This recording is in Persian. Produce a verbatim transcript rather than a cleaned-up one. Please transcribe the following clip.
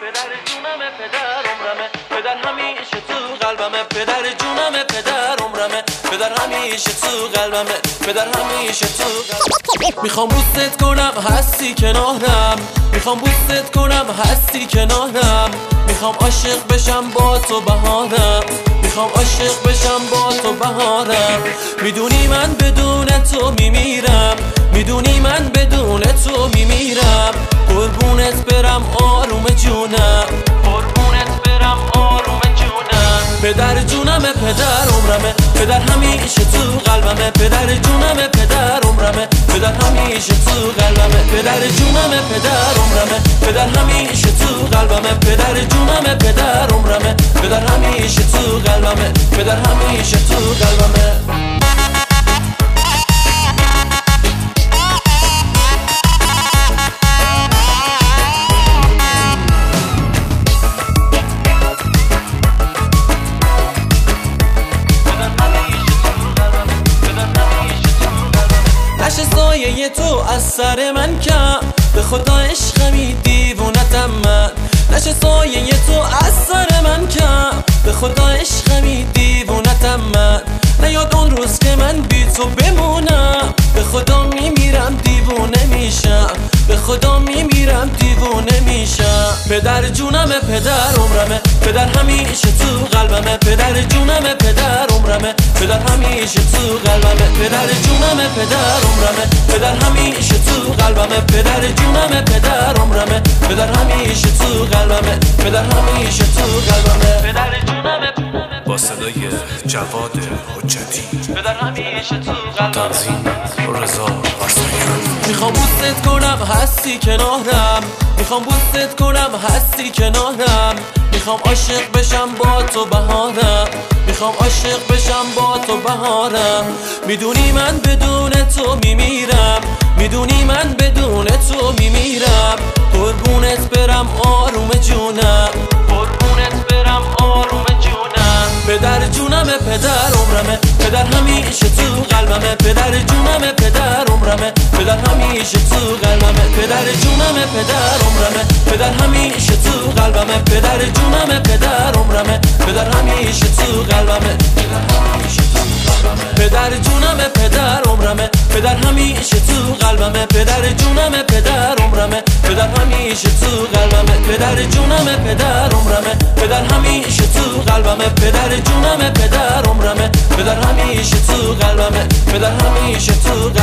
پدر جونمه پدر عمرمه پدر همیشه تو قلبمه پدر جونمه پدر عمرمه پدر همیشه تو قلبمه پدر همیشه تو قلبمه میخوام بوست کنم هستی کنارم میخوام بوست کنم هستی کنارم میخوام عاشق بشم با تو بهارم میخوام عاشق بشم با تو بهارم میدونی من بدون تو میمیرم میدونی من بدون تو میمیرم قربونت برم آروم جونم قربونت برم آروم جونم پدر جونمه پدر عمرمه پدر همیشه تو قلبمه پدر جونمه پدر عمرمه پدر همیشه تو قلبمه پدر جونمه پدر عمرمه پدر همیشه تو قلبمه پدر جونمه پدر عمرمه پدر همیشه تو قلبمه پدر همیشه تو قلبمه نشه سایه تو از سر من کم به خدا عشقمی دیوونتم من نشه سایه تو از سر من کم به خدا عشقمی دیوونتم من نیاد اون روز که من بی تو بمونم به خدا میمیرم دیوونه میشم به خدا میمیرم دیوونه میشم پدر جونمه پدر عمرمه پدر همیشه تو قلبمه پدر جونمه پدر عمرمه پدر همیشه تو قلبمه پدر جونمه پدر عمرمه پدر همیشه تو قلبمه پدر جونمه پدر عمرمه پدر همیشه تو قلبمه پدر همیشه تو قلبمه پدر جونمه با صدای جواد حجتی پدر همیشه تو قلبمه تنظیم رضا آرسنیان میخوام بوست کنم هستی کنارم میخوام بوست کنم هستی کنارم میخوام عاشق بشم با تو بهارم میخوام عاشق بشم با تو بهارم میدونی من بدون تو میمیرم میدونی من بدون تو میمیرم قربونت برم آروم جونم قربونت برم آروم جونم پدر جونمه پدر عمرمه پدر همیشه تو قلبمه پدر جونمه پدر عمرمه پدر همیشه تو قلبمه پدر جونمه پدر عمرمه پدر همیشه تو قلبمه پدر جونمه پدر عمرمه پدر همیشه تو قلبمه پدر همیشه تو قلبمه پدر جونمه پدر عمرمه پدر همیشه تو قلبمه پدر جونمه پدر عمرمه پدر همیشه تو قلبمه پدر جونمه پدر عمرمه پدر همیشه تو قلبمه پدر جونمه پدر عمرمه پدر همیشه تو قلبمه پدر همیشه تو